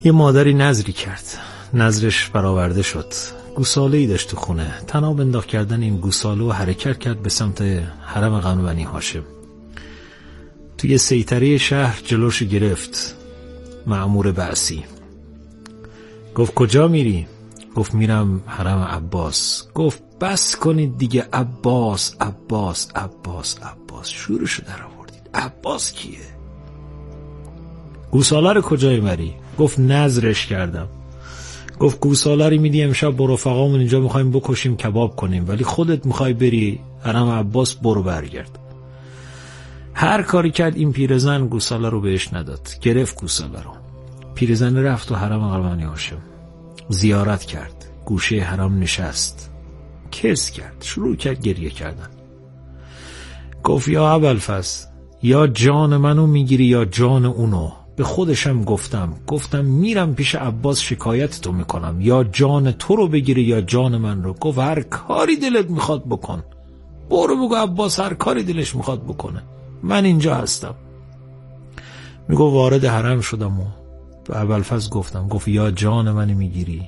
یه مادری نذری کرد، نذرش برآورده شد. گوساله‌ای داشت تو خونه. تناب انداخت کردن این گوساله و حرکت کرد به سمت حرم قمر بنی هاشم. توی سیطره شهر جلوش گرفت مأمور بعثی. گفت کجا میری؟ گفت میرم حرم عباس. گفت بس کنید دیگه، عباس عباس عباس عباس. شورشو در آوردید. عباس کیه؟ گوساله رو کجای بری؟ گفت نذرش کردم. گفت گوساله رو میدی امشب با رفقامون اینجا میخوایم بکشیم کباب کنیم، ولی خودت میخوای بری حرم عباس، برو برگرد. هر کاری کرد این پیرزن گوساله رو بهش نداد. گرفت گوساله رو. پیرزن رفت تو حرم قمر بنی هاشم، زیارت کرد، گوشه حرم نشست، کس کرد، شروع کرد گریه کردن. گفت یا ابوالفضل، یا جان منو میگیری یا جان اونو. به خودشم گفتم میرم پیش عباس شکایت تو میکنم، یا جان تو رو بگیری یا جان من رو. گفت هر کاری دلت میخواد بکن، برو بگو عباس هر کاری دلش میخواد بکنه، من اینجا هستم. میگو وارد حرم شدم و به ابوالفضل گفتم، گفت یا جان من میگیری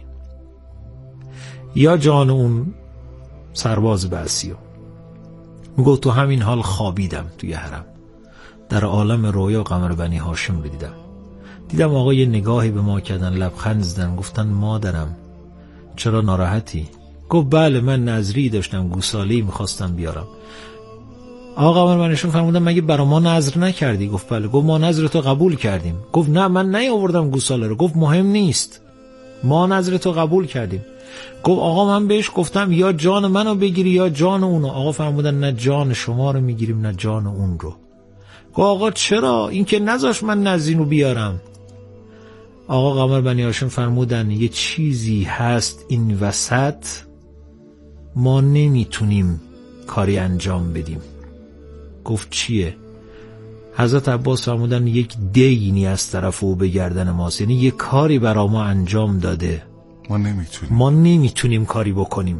یا جان اون سرباز بعثیو. میگو تو همین حال خوابیدم توی حرم، در عالم رویا قمر بنی هاشم رو دیدم آقا یه نگاهی به ما کردن، لبخند زدن، گفتن مادرم چرا ناراحتی؟ گفت بله من نذری داشتم، گوساله‌ای میخواستم بیارم. آقا قمر بنی هاشم فرمودن مگه برا ما نذر نکردی؟ گفت بله. گفت ما نذر تو قبول کردیم. گفت نه من نیاوردم گوساله رو. گفت مهم نیست، ما نذر تو قبول کردیم. گفت آقا من بهش گفتم یا جان منو بگیری یا جان اونو. آقا فرمودن نه جان شما رو میگیریم نه جان اون رو. گفت آقا چرا؟ این که نذاش من نذرینو بیارم. آقا قمر بنی هاشم فرمودن یه چیزی هست این وسط ما نمیتونیم کاری انجام بدیم. گفت چیه؟ حضرت عباس فرمودن یک دینی از طرف او به گردن ماست، یعنی یک کاری برا ما انجام داده، ما نمیتونیم کاری بکنیم.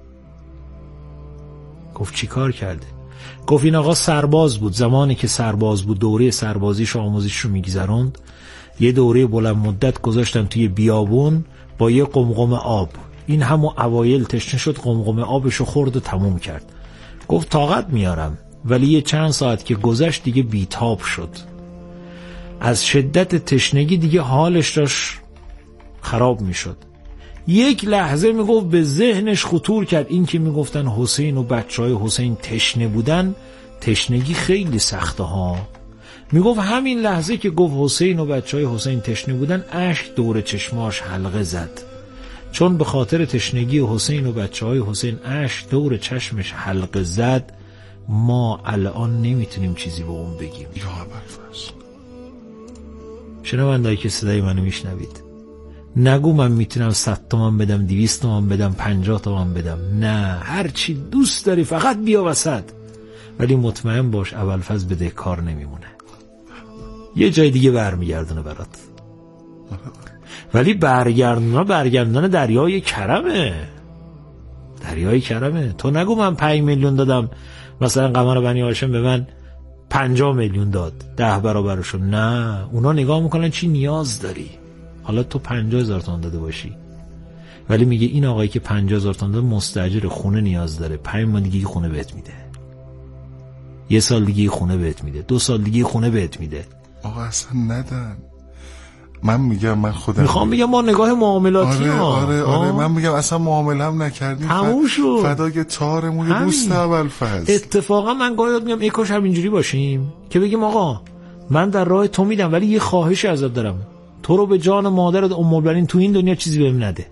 گفت چی کار کرده؟ گفت این آقا سرباز بود، زمانی که سرباز بود دوره سربازیش آموزش رو میگذروند، یه دوره بلند مدت گذاشتن توی بیابون با یه قمقم آب. این همون اوایل تشنه شد، قمقم آبشو خورد و تموم کرد. گفت طاقت میارم، ولی یه چند ساعت که گذشت دیگه بیتاب شد، از شدت تشنگی دیگه حالش داشت خراب میشد. یک لحظه میگفت به ذهنش خطور کرد این که میگفتن حسین و بچهای حسین تشنه بودن، تشنگی خیلی سخته ها. میگفت همین لحظه که گفت حسین و بچهای حسین تشنه بودن، اشک دور چشماش حلقه زد، چون به خاطر تشنگی حسین و بچهای حسین اشک دور چشمش حلقه زد. ما الان نمیتونیم چیزی به اون بگیم. یا ابوالفضل، شنوندهایی که صدای منو میشنوید، نگو من میتونم 100 تومن بدم، 200 تومن بدم، 50 تومن بدم. نه، هر چی دوست داری فقط بیا وسط. ولی مطمئن باش ابوالفضل بدهکار نمیمونه، یه جای دیگه برمیگردونه برات. ولی برگردونه دریای کرمه، دریای کرمه. تو نگو من 5 میلیون دادم، مثلا قمر بنی هاشم به من 50 میلیون داد، 10 برابرشو. نه، اونا نگاه میکنن چی نیاز داری. حالا تو 50,000 تومان داده باشی، ولی میگه این آقایی که 50,000 تومان داده مستاجر، خونه نیاز داره، 5 ماه دیگه خونه بهت میده، 1 سال دیگه خونه بهت میده، 2 سال دیگه خونه بهت میده. آقا اصلا ندن. من میگم من خودم میخوام بگم ما نگاه معاملاتی. آره من میگم اصلا معامله هم نکردیم، تموم شد، فدای تارمون دوست ابوالفضل. اتفاقا من گاهی میگم ای کاش همینجوری باشیم که بگیم آقا من در راه تو میدم، ولی یه خواهشی ازت دارم، تو رو به جان مادرت ام المؤمنین تو این دنیا چیزی بهم نده.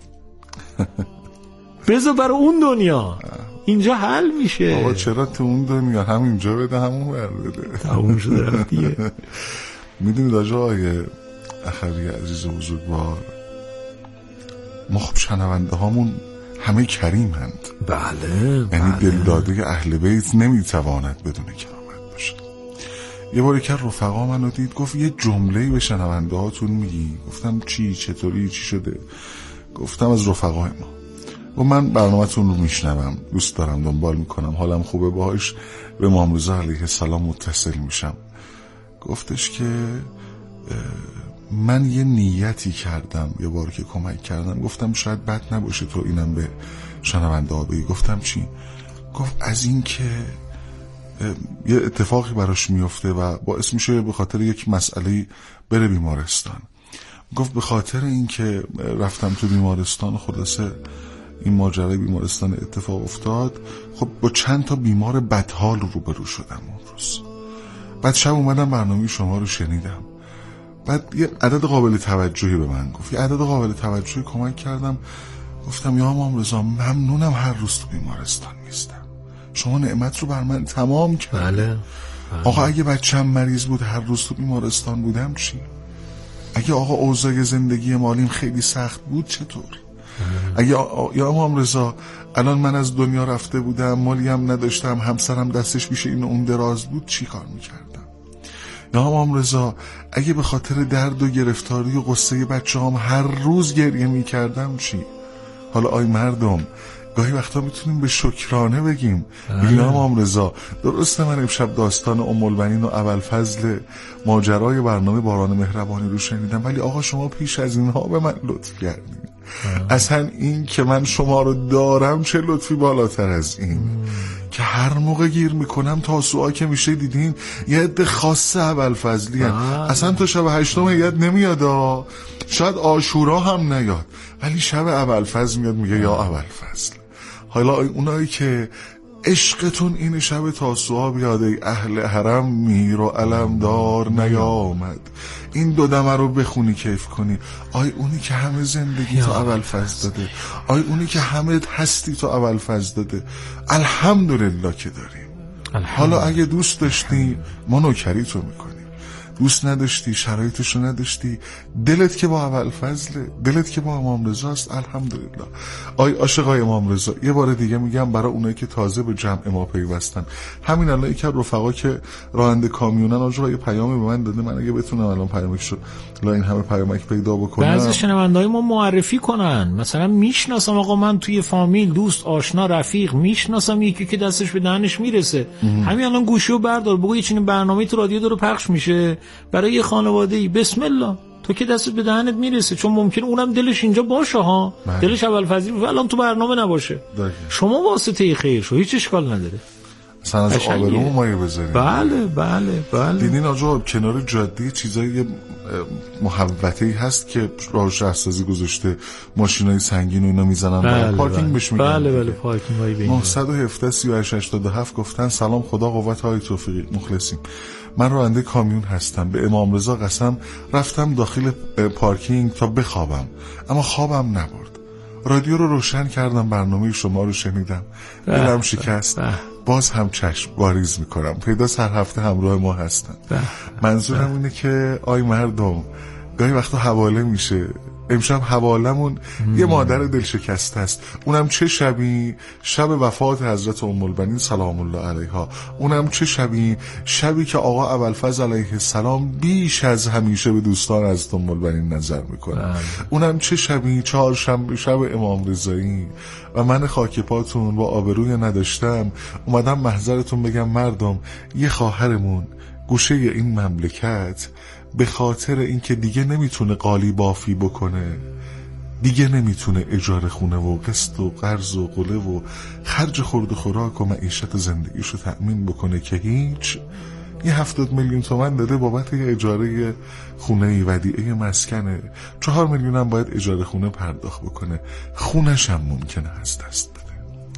بذار برای اون دنیا، اینجا حل میشه. آقا چرا تو اون دنیا؟ همینجا بده، همون بر بده. تموم شده رفتیه. میدونید آقای اخوی عزیز و بزرگوار، ما خب شنونده هامون همه کریم هند. بله. یعنی دلداده اهل بیت نمیتواند بدون کرامت باشه. یه باری که رفقا منو دید، گفت یه جمله‌ای به شنونده هاتون میگی. گفتم چی؟ چطوری؟ چی شده؟ گفتم از رفقای ما. و من برنامه‌تون رو میشنوم، دوست دارم، دنبال میکنم، حالم خوبه باهاش، به امام رضا علیه السلام متصل میشم. گفتش که من یه نیتی کردم یه بار که کمک کردم، گفتم شاید بد نباشه تو اینم به شنونده ها بگی. گفتم چی؟ گفت از این که یه اتفاقی براش میفته و باعث میشه به خاطر یک مسئله بره بیمارستان. گفت به خاطر این که رفتم تو بیمارستان، خلاصه این ماجرای بیمارستان اتفاق افتاد، خب با چند تا بیمار بدحال روبرو شدم اون روز. بعد شب اومدم برنامه شما رو شنیدم، بعد یه عدد قابل توجهی به من گفت، یه عدد قابل توجهی کمک کردم. گفتم یا امام رضا ممنونم هر روز تو بیمارستان نیستم، شما نعمت رو بر من تمام کردید. بله. آقا اگه بچه‌م مریض بود هر روز تو بیمارستان بودم چی؟ اگه آقا اوضاع زندگی مالیم خیلی سخت بود چطور؟ اگه یا امام رضا الان من از دنیا رفته بودم، مالیم نداشتم، همسرم دستش پیش این و اون دراز بود، چی کار میکردم؟ یا امام رضا اگه به خاطر درد و گرفتاری و قصه بچه‌هام هر روز گریه میکردم چی؟ حالا آی مردم گاهی وقتا میتونیم به شکرانه بگیم. یا امام رضا درسته من امشب داستان ام البنین و ابوالفضل ماجرای برنامه باران مهربانی رو شنیدم، ولی آقا شما پیش از اینها به من لطف کردید. اصلا این که من شما رو دارم چه لطفی بالاتر از این که هر موقع گیر میکنم تاسوعا که میشه دیدین یه عده خاصه ابوالفضلی اصلا تا شب 8 هیئت نمیاد، شاید عاشورا هم نیاد، ولی شب ابوالفضل میاد میگه یا ابوالفضل. حالا اونایی که عشقتون این شب تاسوعا بیاد ای اهل حرم میر و علمدار نیامد، این دو دمه رو بخونی کیف کنی. آی اونی که همه زندگی تو ابوالفضل داده، آی اونی که همه هستی تو ابوالفضل داده، الحمدلله که داریم. حالا اگه دوست داشتی ما نوکری تو میکنیم، دوست نداشتی شرایطشو نداشتی، دلت که با ابوالفضل، دلت که با امام رضاست، الحمدلله. آی عاشقای امام رضا یه بار دیگه میگم برای اونایی که تازه به جمع ما پیوستن، همین الان یکی از رفقا که راننده کامیونن آجا یه پیامی به من داده، من اگه بتونم الان پیامکشو لا این همه پیامک پیدا بکنم بعضی شنونده‌های ما معرفی کنن، مثلا میشناسم آقا من توی فامیل دوست آشنا رفیق میشناسم یکی که دستش به دهنش میرسه، همین الان گوشیو بردار بگو یه چنین برنامه‌ای تو رادیو داره پخش میشه برای یه خانواده‌ای، بسم الله تو که دستت به دهنت میرسه، چون ممکنه اونم دلش اینجا باشه ها، دلش ابوالفضل الان تو برنامه نباشه، شما واسطه خیر شو، هیچ اشکال نداره. مثلا از آبرومون مایه بذاریم. بله بله بله. دیدین آجا کنار جاده چیزای محوطه‌ای هست که راه شهرسازی گذاشته، ماشینای سنگین و اینا میزنن، بله پارکینگ بهش میگن. بله بله پارکینگ های بین. 917 3887 گفتن سلام، خدا قوت های توفیقی، مخلصیم. من راننده کامیون هستم، به امام رضا قسم رفتم داخل پارکینگ تا بخوابم، اما خوابم نبرد. رادیو رو روشن کردم، برنامه شما رو شنیدم، دلم شکست. باز هم چشم واریز میکنم، پیدا سر هفته همراه ما هستن. منظورم اینه که آی مردم گاهی وقتا حواله میشه. امشب حوالمون یه مادر دلشکسته است، اونم چه شبی، شب وفات حضرت ام البنین سلام الله علیها، اونم چه شبی، شبی که آقا ابوالفضل علیه السلام بیش از همیشه به دوستان حضرت ام البنین نظر میکنه، اونم چه شبی، چهارشنبه شب امام رضایی. و من خاک پاتون با آبروی نداشتم اومدم محضرتون بگم مردم، یه خواهرمون گوشه این مملکت به خاطر اینکه دیگه نمیتونه قالی بافی بکنه، دیگه نمیتونه اجاره خونه و قسط و قرض و قله و خرج خورد و خوراک و معیشت زندگیشو تأمین بکنه که هیچ، یه 70 میلیون تومن داده بابت اجاره خونه ودیعه مسکنه، 4 میلیون هم باید اجاره خونه پرداخت بکنه، خونش هم ممکنه از دست بده.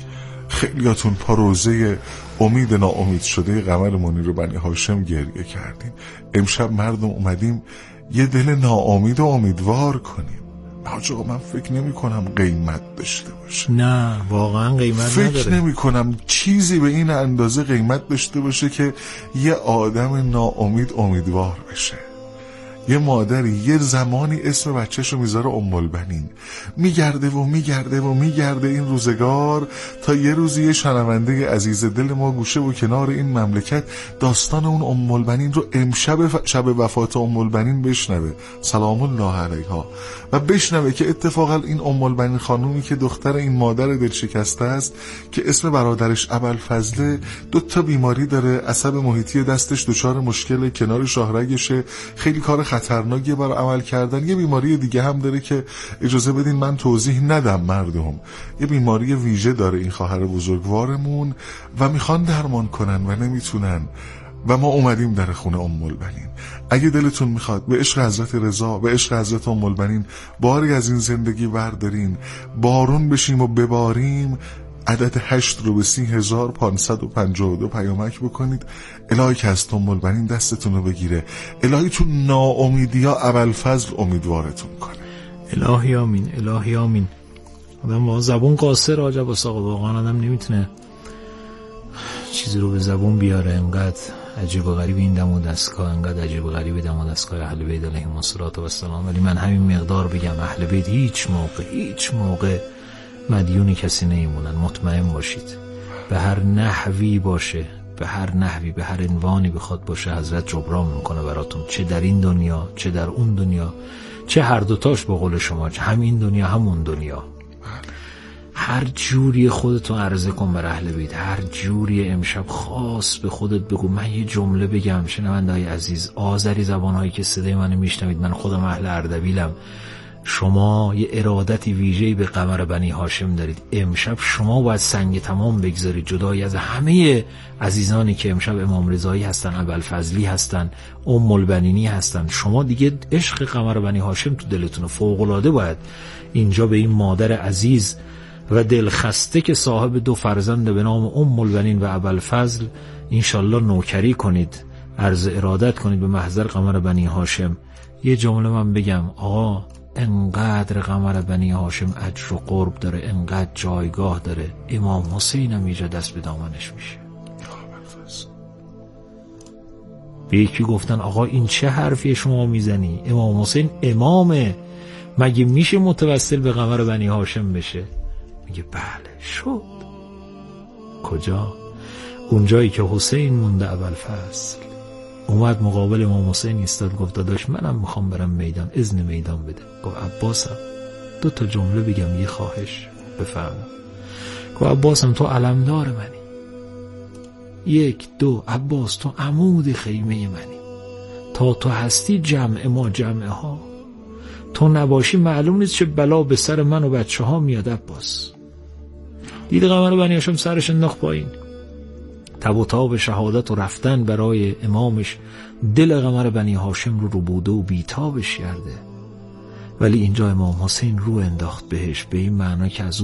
خیلیاتون پا روزه امید ناامید شده قمر منیر رو بنی هاشم گریه کردیم. امشب مردم اومدیم یه دل ناامید و امیدوار کنیم. آقا من فکر نمی کنم قیمت داشته باشه، نه واقعا قیمت نداره. فکر نمی کنم چیزی به این اندازه قیمت داشته باشه که یه آدم ناامید امیدوار بشه. یه مادری یه زمانی اسم بچه‌شو میذاره ام البنین، میگرده و میگرده و میگرده این روزگار تا یه روزی یه شنونده عزیز دل ما گوشه و کنار این مملکت داستان اون ام البنین رو امشب شب وفات ام البنین بشنوه سلام الله علیها و بشنوه که اتفاقا این ام البنین خانومی که دختر این مادر دلشکسته است که اسم برادرش ابوالفضل 2 بیماری داره، عصب محیطی دستش دچار مشکل، کنار شاهرگشه، خیلی کار خطرناک یه بار عمل کردن. یه بیماری دیگه هم داره که اجازه بدین من توضیح ندم مردم. یه بیماری ویژه داره این خواهر بزرگوارمون و میخوان درمان کنن و نمیتونن و ما اومدیم در خونه ام البنین. اگه دلتون میخواد به عشق حضرت رضا، به عشق حضرت ام البنین باری از این زندگی بردارین، بارون بشیم و بباریم، عدد 8 رو به 30,552 پیامک بکنید. الهی که از ام البنین دستتون رو بگیره، الهی تو ناامیدی ها ابوالفضل امیدوارتون کنه. الهی آمین، الهی آمین. آدم با زبون قاصر عجب است آقا، واقعا آدم نمیتونه چیزی رو به زبون بیاره. انقدر عجیب و غریب این دم و دستگاه، انقدر عجیب و غریب دم و دستگاه اهل بیت علیهم السلام. ولی من همین مقدار بگم، اهل بیت هیچ موقع مدیون کسی نمیمونن. مطمئن باشید به هر نحوی باشه، به هر نحوی، به هر عنوانی بخواد باشه، حضرت جبران میکنه براتون، چه در این دنیا چه در اون دنیا، چه هر دوتاش به قول شما، چه همین دنیا همون دنیا. هر جوری خودتون عرضه کن بر اهل بیت، هر جوری امشب خاص به خودت بگو. من یه جمله بگم شنونده‌های عزیز، آذری زبانهایی که صدای منو میشنوید، من خودم اهل اردبیلم، شما یه ارادتی ویژه‌ای به قمر بنی هاشم دارید. امشب شما باید سنگ تمام بگذارید، جدای از همه عزیزانی که امشب امام رضایی هستن، ابوالفضلی هستن، ام البنینی هستن. شما دیگه عشق قمر بنی هاشم تو دلتون فوق‌العاده باید اینجا به این مادر عزیز و دلخسته که صاحب 2 فرزند به نام ام البنین و ابوالفضل انشالله نوکری کنید، عرض ارادت کنید به محضر قمر بنی هاشم. یه جمله من بگم آقا، انقدر قمر بنی هاشم اجر و قرب داره، انقدر جایگاه داره، امام حسین هم اینجا دست به دامنش میشه. به یکی گفتن آقا این چه حرفی شما میزنی؟ امام حسین امامه، مگه میشه متوسل به قمر بنی هاشم بشه؟ میگه بله شد. کجا؟ اونجایی که حسین مونده ابوالفضل اومد مقابل امام حسین ایستاد، گفت داداش منم میخوام برم میدان، اذن میدان بده. گفت عباسم 2 جمله بگم، یه خواهش بفرما. گفت عباسم تو علمدار منی، 1 2 عباس تو عمود خیمه منی، تا تو هستی جمع ما جمع ها، تو نباشی معلوم نیست چه بلا به سر من و بچه ها میاد. عباس دید قمر بنی هاشم سرش انداخت پایین، تب و تاب شهادت و رفتن برای امامش دل قمر بنی هاشم رو بوده و بیتابش کرده. ولی اینجا امام حسین رو انداخت بهش، به این معنا که از او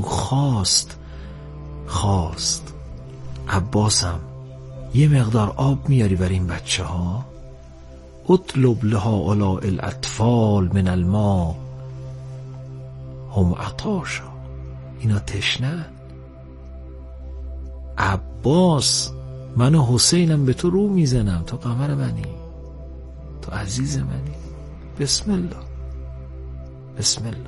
خواست عباسم یه مقدار آب میاری بر این بچه ها؟ اطلب لها علاء الاطفال من الماء هم عطاشا، اینا تشنه. عباس من و حسینم به تو رو میزنم، تو قمر منی، تو عزیز منی، بسم الله بسم الله.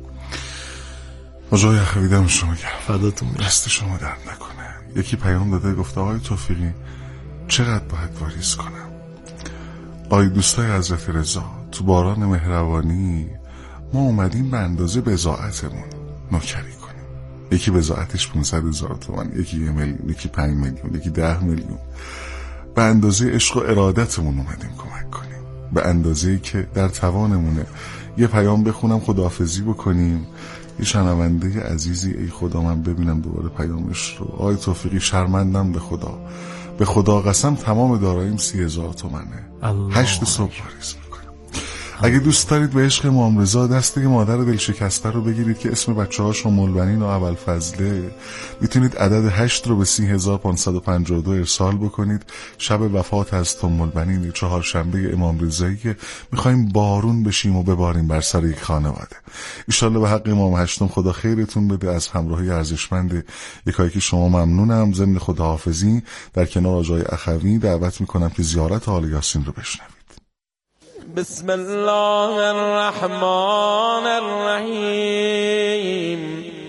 آجای اخویدم شما گرم، فداتون دست شما درد نکنه. یکی پیام داده گفته آقای توفیقی چقدر باید واریز کنم؟ آقای دوستای حضرت رضا، تو باران مهربانی ما اومدیم به اندازه بضاعتمون نوکری کنیم. یکی بضاعتش 500,000 تومان، یکی 1 میلیون، یکی 5 میلیون، یکی 10 میلیون. به اندازه عشق و ارادتمون اومدیم کمک کنیم، به اندازه‌ای که در توانمونه. یه پیام بخونم خداحافظی بکنیم. یه شنونده عزیزی، ای خدا من ببینم دوباره پیامش رو. آقای توفیقی شرمندم به خدا قسم تمام داراییم 30,000 تومنه. 8 صبح واریز میکنم. اگه دوست دارید به عشق امام رضا دست مادر دلشکسته رو بگیرید که اسم بچه‌هاش ام البنین و ابوالفضله، میتونید عدد 8 رو به 30,552 ارسال بکنید. شب وفات از ام البنین 4شنبه امام رضایی که میخوایم بارون بشیم و بباریم بر سر یک خانواده. ان به حق امام هشتم خدا خیرتون بده. از همراهی ارزشمند یکایکی شما ممنونم. ضمن خداحافظی در کنار آقای اخوی دعوت میکنم که زیارت آل یاسین رو بشنوید. بسم الله الرحمن الرحیم.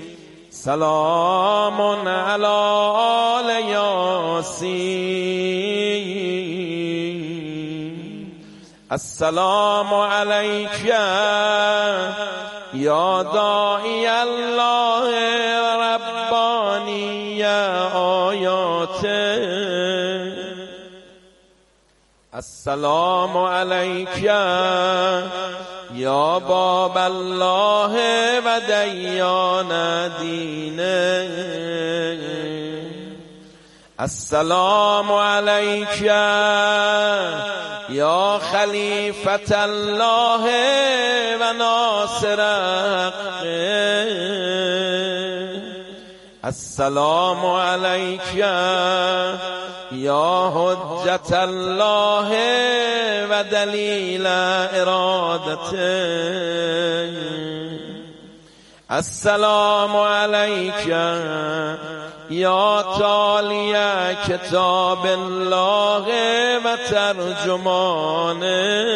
سلام علی آل یاسین. السلام علیک یا داعی الله ربانی آیاته. السلام علیک یا باب الله و دیان دینه. السلام علیک یا خلیفة الله و ناصر حقه. السلام علیک یا حجت الله و دلیل ارادته. السلام علیک یا تالی کتاب الله و ترجمانه.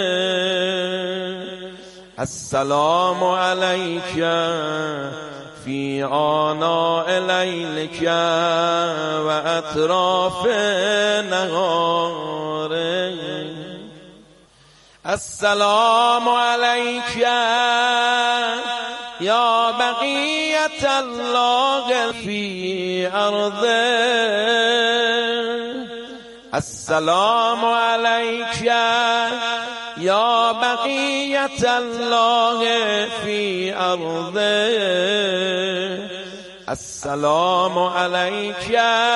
السلام علیک فی آناء لیلک و اطراف نهاره. السلام علیک یا بقیت الله فی ارضه. السلام علیک یا بقیت الله فی ارضه. السلام علیک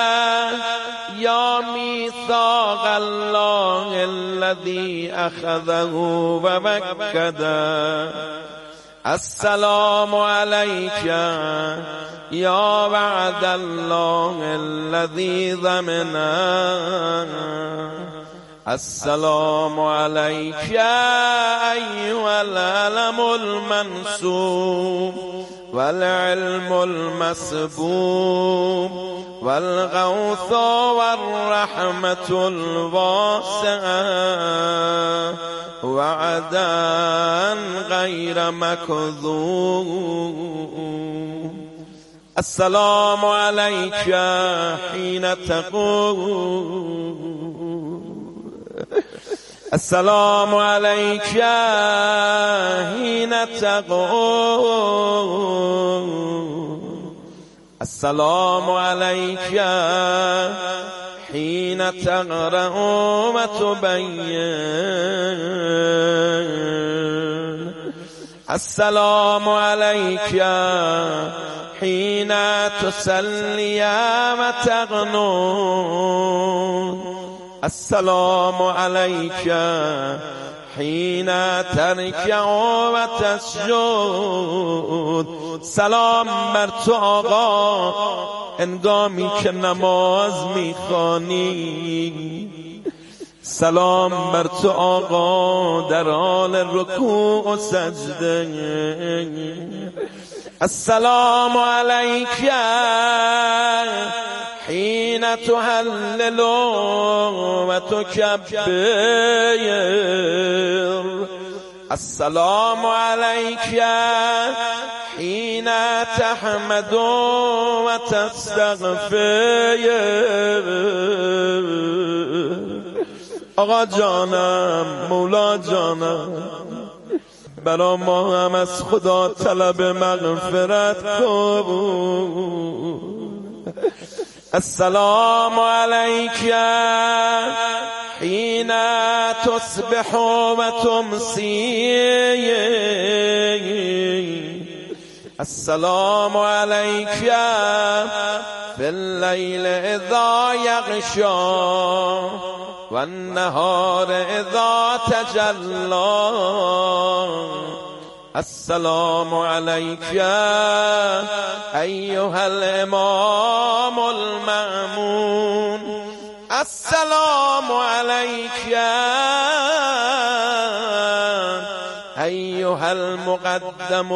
یا میثاق الله الذی اخذه و مکده. السلام علیک یا وعد الله الذی ضمنه. السلام علیک ایها العلم المنصوب والعلم المسبوب والغوث والرحمة الواسعة وعدا غير مكذوب. السلام عليك حين تقوم. السلام عليك حين تقوم. السلام عليك حين تقرأ وتبين. السلام عليك حين تصلي وتقنون. السلام عليك حين تركع وتسجد. سلام بر تو آقا هنگامی که نماز میخوانی. سلام بر تو آقا در حال رکوع و سجده. السلام علیک حين تهلل و تكبر. السلام علیک حين تحمد و تستغفر. آقا جانم، مولا جانم، برا ما هم از خدا طلب مغفرت کن. السلام علیک حين تصبح و تمسی. السلام علیک فی اللیل اذا یغشی و النهار اذا تجلی. السلام علیک ایها الامام المأمون. السلام علیک ایها المقدم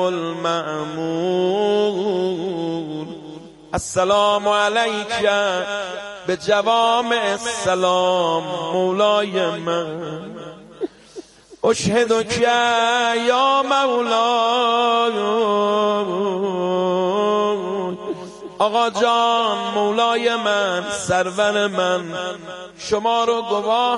المأمون. السلام علیک به جوامع السلام مولای من. اشهدک یا مولای. آقا جان، مولای من، سرور من، شما رو گواه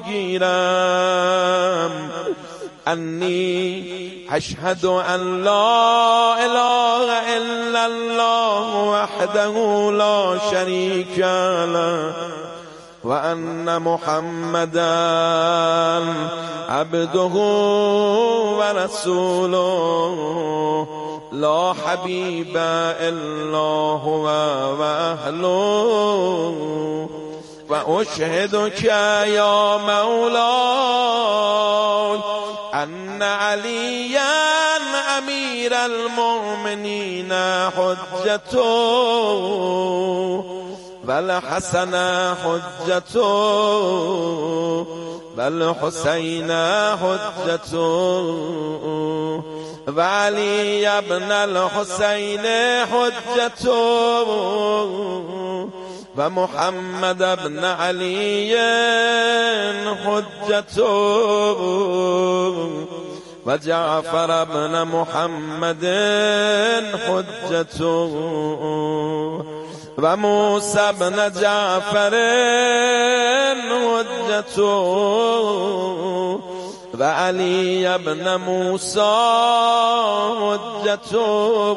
میگیرم انی اشهد ان لا اله الا الله وحده لا شریک له وأن محمدا عبده ورسوله لا حبيب إلا هو وأهله وأشهدك يا مولاي أن عليا أمير المؤمنين حجته والحسن حجته والحسين حجته وعلي بن الحسين حجته ومحمد بن علي حجته وجعفر بن محمد حجته وموسى بن جعفر حجته وعلي بن موسى حجته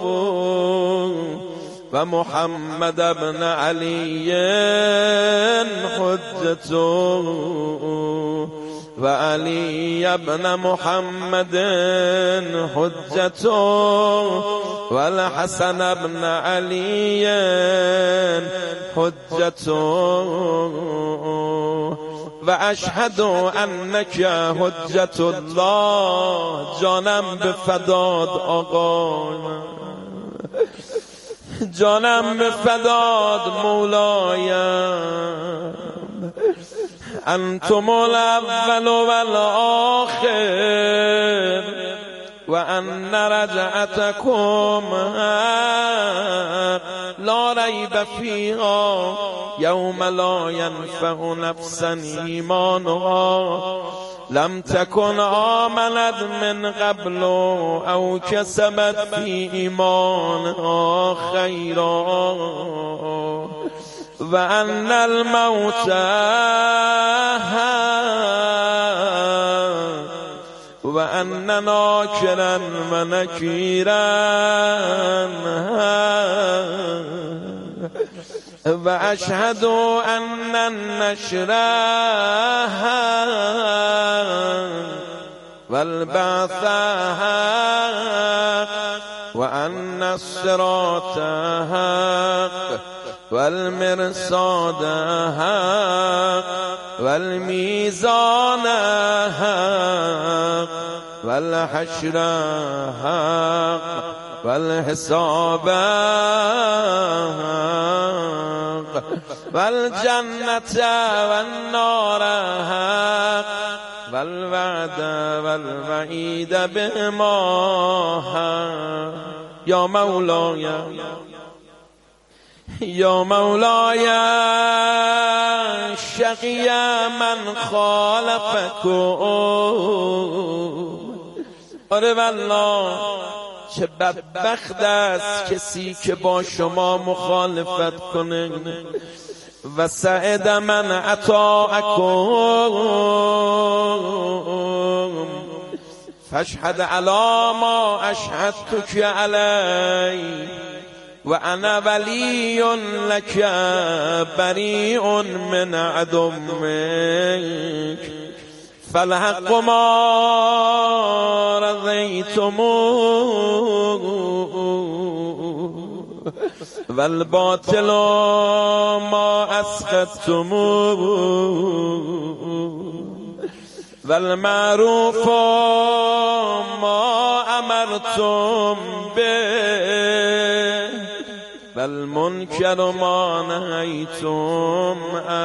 ومحمد بن علي حجته وعلي بن محمد حجته والحسن بن علي حجته وأشهد أنك حجة الله. جانم به فداد آقا، جانم به فداد مولایم. انتم الاول والآخر وأن رجعتكم لا ريب فيها يوم لا ينفع نفسا إيمانها لم تكن آمنت من قبل أو كسبت في إيمانها خيرا وأن الموت وأن ناكرا ونكيرا وأشهد أن النشر والبعث وأن الصراط حق والمرصاد حق والميزان حق والحشر حق والحساب حق والجنة والنار حق والوعد والوعيد بهما حق. يا مولاي يا مولاي شقی من خالفکم. آره والله چه بدبخت است کسی که با شما مخالفت کنه. و سعد من اطاعکم فاشهد علی ما اشهدتک علی وأنا ولي لك بريء من عدوك فالحق ما رضيتموه والباطل ما أسخطتموه والمعروف ما أمرتم به والمنكر ما نهيتم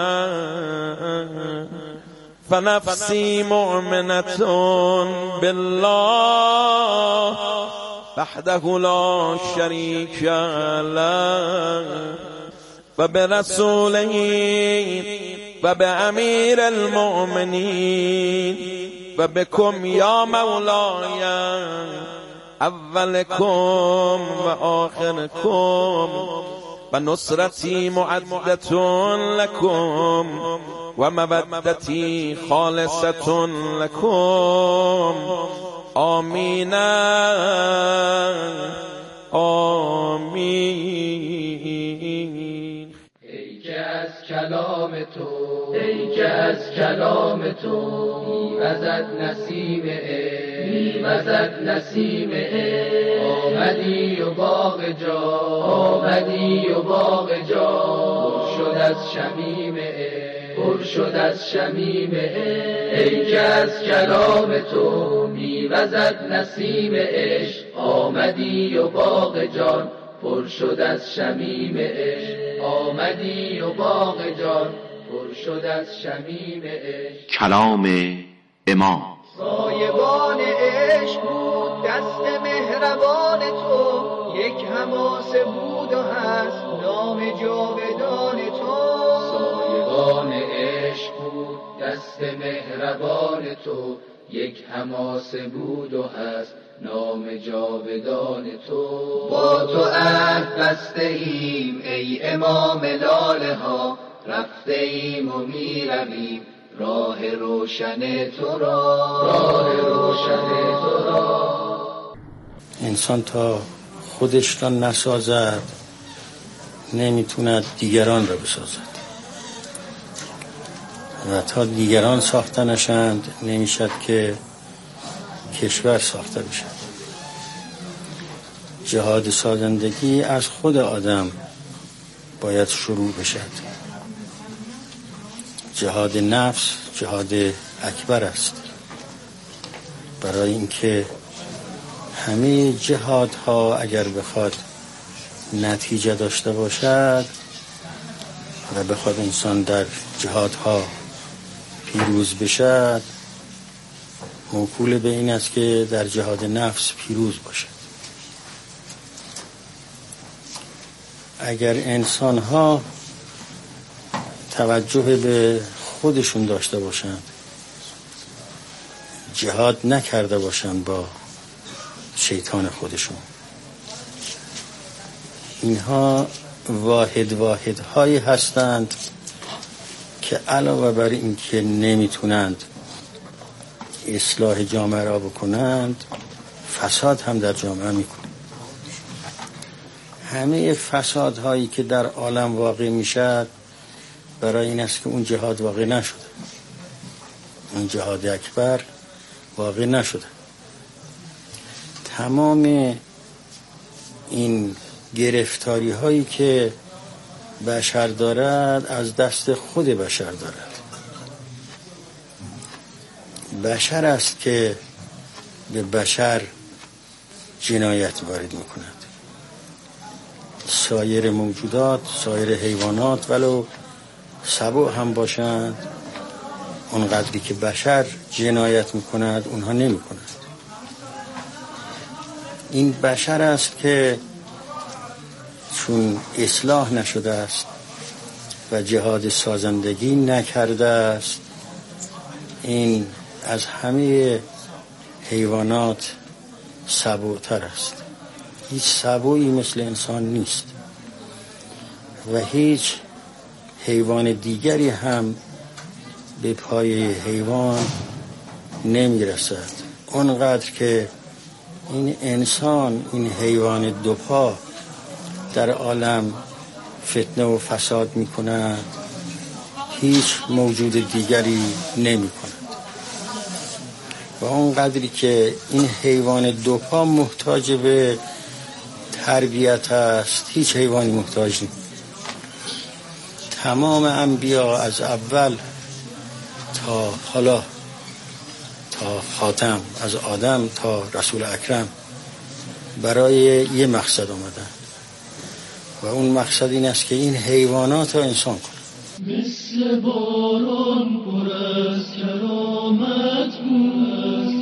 فنفسي مؤمنة بالله وحده لا شريك له وبرسوله وبأمير المؤمنين وبكم يا مولاي اولكم وآخركم ونصرتي معدة لكم ومودتي خالصة لكم. آمين آمين. ای که از کلام تو ای که از کلام تو میوزد نسیم عشق، میوزد نسیم عشق. آمدی و باغ جان، آمدی و باغ جان پر شد از شمیم عشق، پر شد از شمیم عشق. ای که از کلام تو میوزد نسیم عشق، آمدی و باغ جان پر شد از شمیم عشق. آمدی و باغ جان پر شد از شمیم عشق. کلام امام. سایبان عشق بود دست مهربان تو، یک حماسه بود و هست نام جاودان تو. سایبان عشق بود دست مهربان تو، یک حماسه بود و هست نام جاودان تو. با تو عهد بسته ایم ای امام لاله ها، رفته ایم و می رویم راه روشن تو را، راه روشن تو را. انسان تا خودش را نسازد نمیتوند دیگران را بسازد و تا دیگران ساخته نشند نمیشد که کشور ساخته بشد. جهاد سازندگی از خود آدم باید شروع بشد. جهاد نفس جهاد اکبر است، برای اینکه همه جهادها اگر بخواد نتیجه داشته باشد و بخواد انسان در جهادها پیروز بشد، موکول به این است که در جهاد نفس پیروز باشد. اگر انسانها توجه به خودشون داشته باشند، جهاد نکرده باشند با شیطان خودشون، اینها واحدهایی هستند که علاوه بر این که نمیتونند اصلاح جامعه را بکنند، فساد هم در جامعه میکنند. همه فسادهایی که در عالم واقع میشد برای این است که اون جهاد واقع نشده، اون جهاد اکبر واقع نشده. تمام این گرفتاری هایی که بشر دارد از دست خود بشر دارد. بشر است که به بشر جنایت وارد میکند. سایر موجودات، سایر حیوانات ولو سبع هم باشند، اونقدری که بشر جنایت میکند اونها نمیکنند. این بشر است که چون اصلاح نشده است و جهاد سازندگی نکرده است، این از همه حیوانات سبوتر است. هیچ سبویی مثل انسان نیست و هیچ حیوان دیگری هم به پای حیوان نمی رسد. اونقدر که این انسان، این حیوان دوپا در عالم فتنه و فساد می کند، هیچ موجود دیگری نمی کند. و اونقدری که این حیوان دوپا محتاج به تربیت است، هیچ حیوانی محتاج نیست. تمام انبیا از اول تا حالا تا خاتم، از آدم تا رسول اکرم، برای یه مقصد آمدن و اون مقصد این است که این حیوانات را انسان کنه. مثل باران پر از کرامت بود،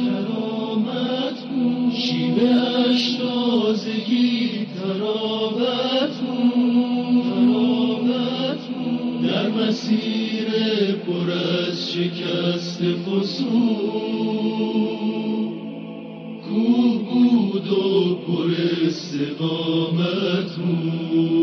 شیوه اش تازگی تراوت بود، در مسیر پر از شکست فسون کوه بود و پر استقامت بود.